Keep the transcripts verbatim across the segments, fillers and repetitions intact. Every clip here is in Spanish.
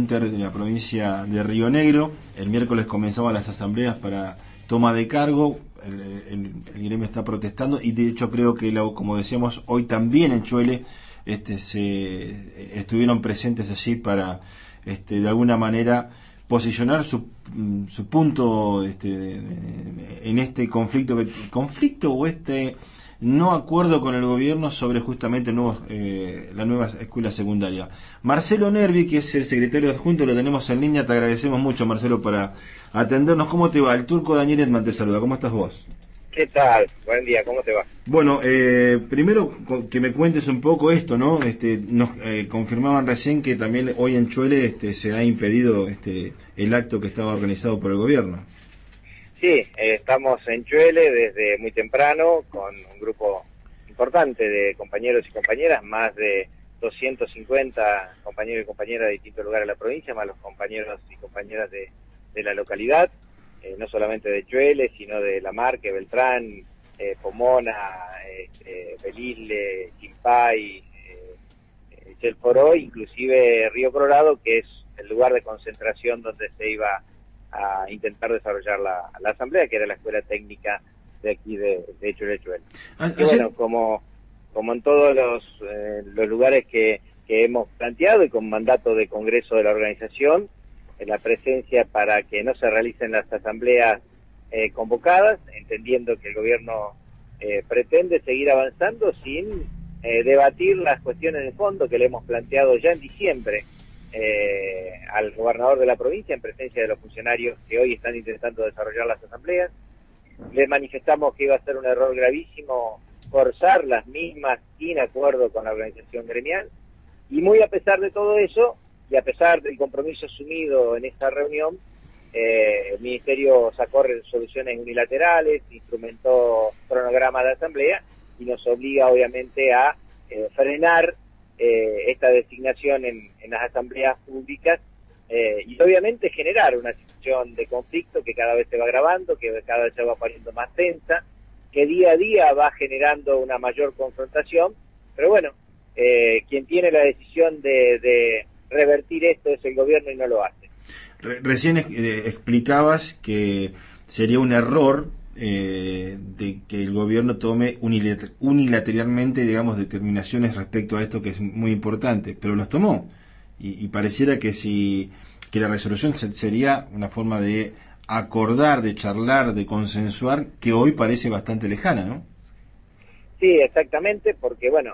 Junter de la provincia de Río Negro. El miércoles comenzaban las asambleas para toma de cargo. El, el, el gremio está protestando y de hecho creo que, la, como decíamos, hoy también en Chuele este, se estuvieron presentes allí para este, de alguna manera posicionar su, su punto este, en este conflicto, conflicto o este no acuerdo con el gobierno sobre justamente nuevos, eh, la nueva escuela secundaria. Marcelo Nervi, que es el secretario adjunto, lo tenemos en línea. Te agradecemos mucho, Marcelo, para atendernos. ¿Cómo te va? El turco Daniel Edman te saluda. ¿Cómo estás vos? ¿Qué tal? Buen día, ¿cómo te va? Bueno, eh, primero que me cuentes un poco esto, ¿no? Este, nos eh, confirmaban recién que también hoy en Chuele este, se ha impedido este, el acto que estaba organizado por el gobierno. Sí, eh, estamos en Chuele desde muy temprano con un grupo importante de compañeros y compañeras, más de doscientos cincuenta compañeros y compañeras de distintos lugares de la provincia, más los compañeros y compañeras de, de la localidad, eh, no solamente de Chuele, sino de La Marque, Beltrán, eh, Pomona, eh, eh, Belisle, Quimpay, eh, Chelforó, inclusive Río Colorado, que es el lugar de concentración donde se iba a intentar desarrollar la, la asamblea, que era la escuela técnica de aquí de, de Chuele Chuele. Y bueno, como, como en todos los, eh, los lugares que, que hemos planteado y con mandato de congreso de la organización, en la presencia para que no se realicen las asambleas eh, convocadas, entendiendo que el gobierno eh, pretende seguir avanzando sin eh, debatir las cuestiones de fondo que le hemos planteado ya en diciembre eh, al gobernador de la provincia en presencia de los funcionarios que hoy están intentando desarrollar las asambleas. Les manifestamos que iba a ser un error gravísimo forzar las mismas sin acuerdo con la organización gremial, y muy a pesar de todo eso y a pesar del compromiso asumido en esta reunión, eh, el Ministerio sacó resoluciones unilaterales, instrumentó cronogramas de asamblea y nos obliga obviamente a eh, frenar eh, esta designación en, en las asambleas públicas eh, y obviamente generar una situación de conflicto que cada vez se va agravando, que cada vez se va poniendo más tensa, que día a día va generando una mayor confrontación, pero bueno, eh, quien tiene la decisión de, de revertir esto es el gobierno y no lo hace. Re recién eh, explicabas que sería un error eh, de que el gobierno tome unilater unilateralmente, digamos, determinaciones respecto a esto que es muy importante, pero los tomó y, y pareciera que si que la resolución se sería una forma de acordar, de charlar, de consensuar, que hoy parece bastante lejana, ¿no? Sí, exactamente, porque bueno,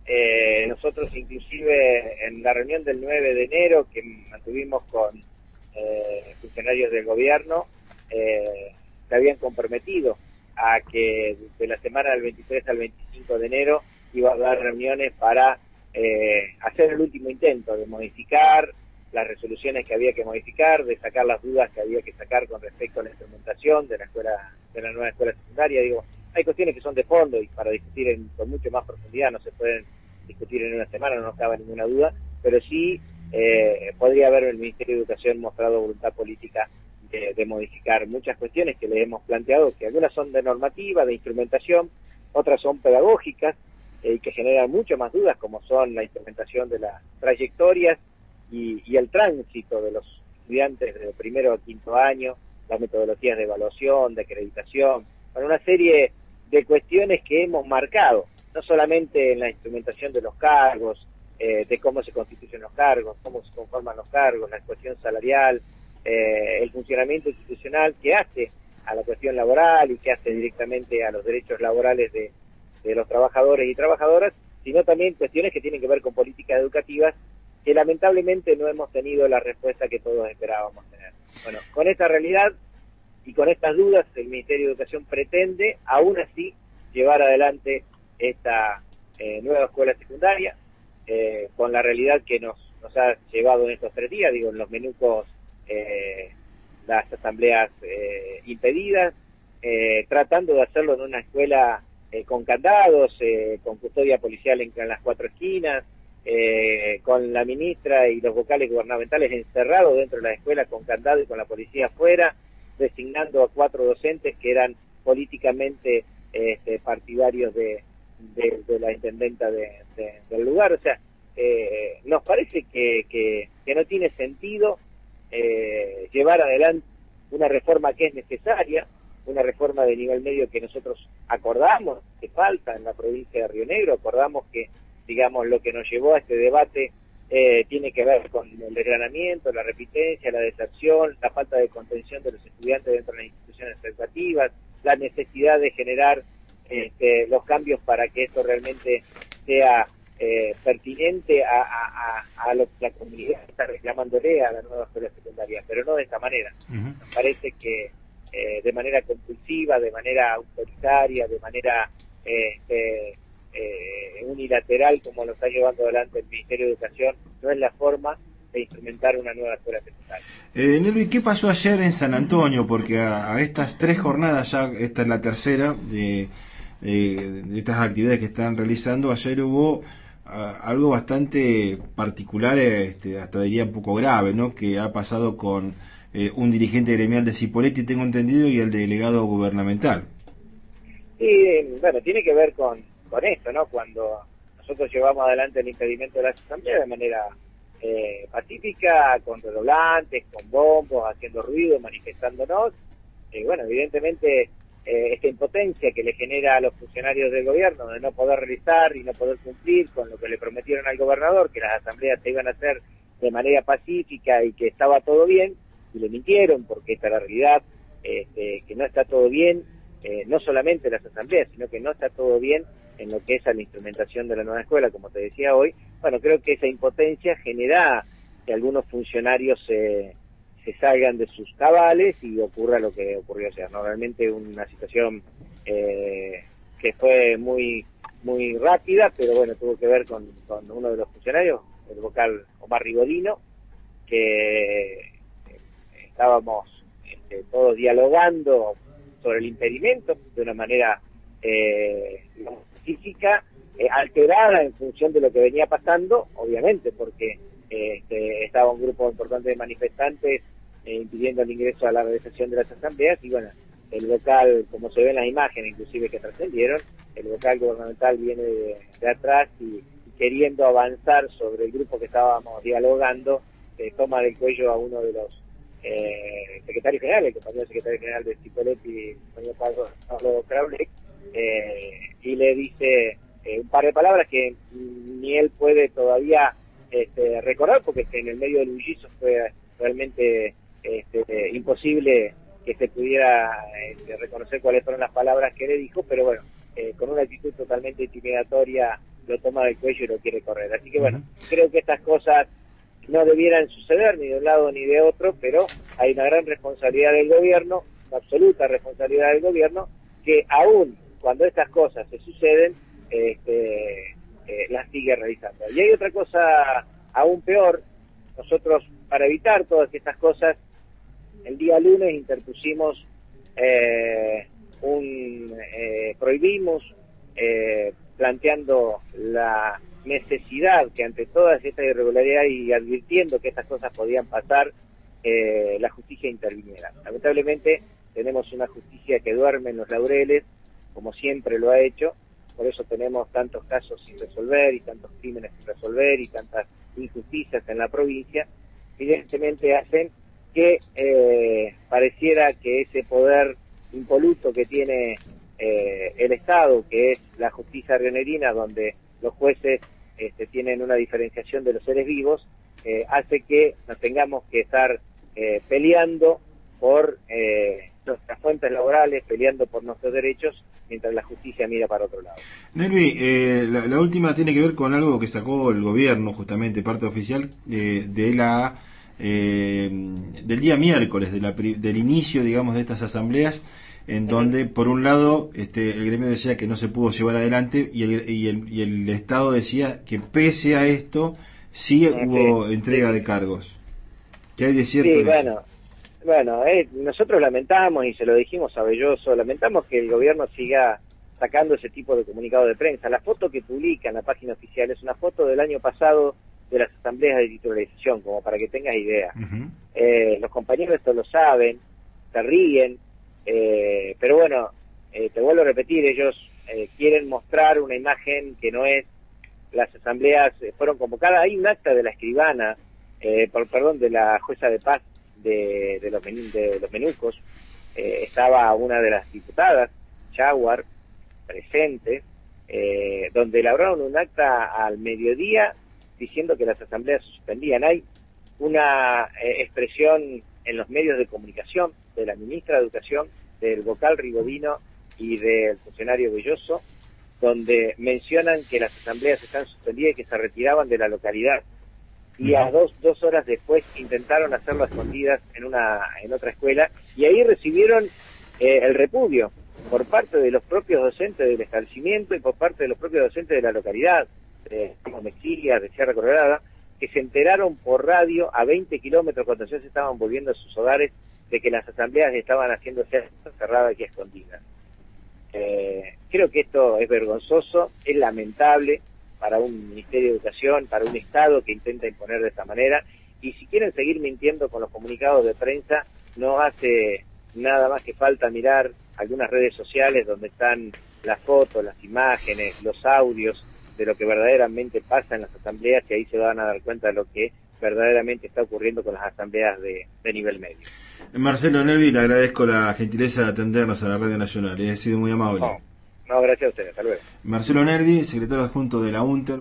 eh, nosotros inclusive en la reunión del nueve de enero que mantuvimos con eh, funcionarios del gobierno, eh, se habían comprometido a que de la semana del veintitrés al veinticinco de enero iba a haber reuniones para eh, hacer el último intento de modificar las resoluciones que había que modificar, de sacar las dudas que había que sacar con respecto a la implementación de la escuela, de la nueva escuela secundaria. Digo, hay cuestiones que son de fondo y para discutir en, con mucho más profundidad no se pueden discutir en una semana, no nos cabe ninguna duda, pero sí eh, podría haber el Ministerio de Educación mostrado voluntad política de, de modificar muchas cuestiones que le hemos planteado, que algunas son de normativa, de instrumentación, otras son pedagógicas y eh, que generan mucho más dudas, como son la implementación de las trayectorias y, y el tránsito de los estudiantes de primero a quinto año, las metodologías de evaluación, de acreditación, para una serie de cuestiones que hemos marcado, no solamente en la instrumentación de los cargos, eh, de cómo se constituyen los cargos, cómo se conforman los cargos, la cuestión salarial, eh, el funcionamiento institucional que hace a la cuestión laboral y que hace directamente a los derechos laborales de, de los trabajadores y trabajadoras, sino también cuestiones que tienen que ver con políticas educativas que lamentablemente no hemos tenido la respuesta que todos esperábamos tener. Bueno, con esta realidad y con estas dudas, el Ministerio de Educación pretende, aún así, llevar adelante esta eh, nueva escuela secundaria, eh, con la realidad que nos, nos ha llevado en estos tres días, digo, en los menucos, eh, las asambleas eh, impedidas, eh, tratando de hacerlo en una escuela eh, con candados, eh, con custodia policial en, en las cuatro esquinas, eh, con la ministra y los vocales gubernamentales encerrados dentro de la escuela con candado y con la policía afuera, designando a cuatro docentes que eran políticamente este, partidarios de, de, de la intendenta de, de, del lugar. O sea, eh, nos parece que, que, que no tiene sentido eh, llevar adelante una reforma que es necesaria, una reforma de nivel medio que nosotros acordamos que falta en la provincia de Río Negro, acordamos que, digamos, lo que nos llevó a este debate eh, tiene que ver con el desgranamiento, la repitencia, la deserción, la falta de contención de los estudiantes dentro de las instituciones educativas, la necesidad de generar este, los cambios para que esto realmente sea eh, pertinente a, a, a, a lo que la comunidad está reclamándole a la nueva escuela secundaria, pero no de esta manera. Uh-huh. Nos parece que eh, de manera compulsiva, de manera autoritaria, de manera este, eh, unilateral, como lo está llevando adelante el Ministerio de Educación, no es la forma de instrumentar una nueva escuela secundaria. Eh, Nelvi, ¿qué pasó ayer en San Antonio? Porque a, a estas tres jornadas, ya esta es la tercera de, de, de estas actividades que están realizando, ayer hubo a, algo bastante particular, este, hasta diría un poco grave, ¿no? Que ha pasado con eh, un dirigente gremial de Cipolletti, tengo entendido, y el delegado gubernamental. Sí, bueno, tiene que ver con, con esto, ¿no? Cuando nosotros llevamos adelante el impedimento de las asambleas de manera eh, pacífica, con redoblantes, con bombos, haciendo ruido, manifestándonos, y bueno, evidentemente eh, esta impotencia que le genera a los funcionarios del gobierno de no poder realizar y no poder cumplir con lo que le prometieron al gobernador, que las asambleas se iban a hacer de manera pacífica y que estaba todo bien, y le mintieron, porque esta es la realidad, este, que no está todo bien, eh, no solamente las asambleas, sino que no está todo bien en lo que es a la instrumentación de la nueva escuela, como te decía hoy. Bueno, creo que esa impotencia genera que algunos funcionarios se, se salgan de sus cabales y ocurra lo que ocurrió ayer, ¿no? Realmente una situación eh, que fue muy muy rápida, pero bueno, tuvo que ver con, con uno de los funcionarios, el vocal Omar Rigodino, que eh, estábamos este, todos dialogando sobre el impedimento de una manera eh, digamos, física, eh, alterada en función de lo que venía pasando, obviamente, porque eh, este, estaba un grupo importante de manifestantes eh, impidiendo el ingreso a la realización de las asambleas, y bueno, el vocal, como se ve en las imágenes, inclusive que trascendieron, el vocal gubernamental viene de, de atrás y, y queriendo avanzar sobre el grupo que estábamos dialogando, eh, toma del cuello a uno de los eh, secretarios generales, el compañero secretario general de Cipolletti, el compañero Pablo, Pablo Kraulek, eh, y le dice eh, un par de palabras que ni él puede todavía este, recordar, porque en el medio del bullicio fue realmente este, imposible que se pudiera este, reconocer cuáles fueron las palabras que le dijo, pero bueno, eh, con una actitud totalmente intimidatoria lo toma del cuello y lo quiere correr. Así que bueno, uh-huh. Creo que estas cosas no debieran suceder ni de un lado ni de otro, pero hay una gran responsabilidad del gobierno, una absoluta responsabilidad del gobierno, que aún cuando estas cosas se suceden, este, eh, las sigue realizando. Y hay otra cosa aún peor. Nosotros, para evitar todas estas cosas, el día lunes interpusimos eh, un eh, prohibimos eh, planteando la necesidad que ante todas estas irregularidades y advirtiendo que estas cosas podían pasar, eh, la justicia interviniera. Lamentablemente tenemos una justicia que duerme en los laureles, como siempre lo ha hecho, por eso tenemos tantos casos sin resolver y tantos crímenes sin resolver y tantas injusticias en la provincia. Evidentemente hacen que eh, pareciera que ese poder impoluto que tiene eh, el Estado, que es la justicia rionegrina, donde los jueces este, tienen una diferenciación de los seres vivos, eh, hace que nos tengamos que estar eh, peleando por eh, nuestras fuentes laborales, peleando por nuestros derechos, mientras la justicia mira para otro lado. Nelvi, eh, la, la última tiene que ver con algo que sacó el gobierno, justamente parte oficial eh, de la eh, del día miércoles, de la, del inicio, digamos, de estas asambleas, en donde por un lado este, el gremio decía que no se pudo llevar adelante y el, y el, y el Estado decía que pese a esto sí okay. hubo entrega sí. de cargos. ¿Qué hay de cierto? Sí, bueno, bueno eh, nosotros lamentamos, y se lo dijimos a Belloso, lamentamos que el gobierno siga sacando ese tipo de comunicado de prensa. La foto que publica en la página oficial es una foto del año pasado de las asambleas de titularización, como para que tengas idea. Uh-huh. Eh, los compañeros esto lo saben, se ríen, eh, pero bueno, eh, te vuelvo a repetir, ellos eh, quieren mostrar una imagen que no es las asambleas fueron convocadas. Hay un acta de la escribana, eh, por, perdón, de la jueza de paz de, de, los, menú, de los Menucos. Eh, estaba una de las diputadas, Jaguar, presente, eh, donde elaboraron un acta al mediodía diciendo que las asambleas se suspendían. Hay una eh, expresión en los medios de comunicación de la ministra de Educación, del vocal Rigodino y del funcionario Belloso, donde mencionan que las asambleas están suspendidas y que se retiraban de la localidad. Y a dos, dos horas después intentaron hacerlo a escondidas en una en otra escuela, y ahí recibieron eh, el repudio por parte de los propios docentes del establecimiento y por parte de los propios docentes de la localidad, de Mexilia, de Sierra Colorada, que se enteraron por radio a veinte kilómetros cuando ya se estaban volviendo a sus hogares de que las asambleas estaban haciéndose cerradas y escondidas. Eh, creo que esto es vergonzoso, es lamentable para un Ministerio de Educación, para un Estado que intenta imponer de esta manera, y si quieren seguir mintiendo con los comunicados de prensa, no hace nada más que falta mirar algunas redes sociales donde están las fotos, las imágenes, los audios de lo que verdaderamente pasa en las asambleas, y ahí se van a dar cuenta de lo que verdaderamente está ocurriendo con las asambleas de, de nivel medio. Marcelo Nervi, le agradezco la gentileza de atendernos a la Radio Nacional, he sido muy amable. No, no, gracias a ustedes, hasta luego. Marcelo Nervi, secretario adjunto de la UNTER.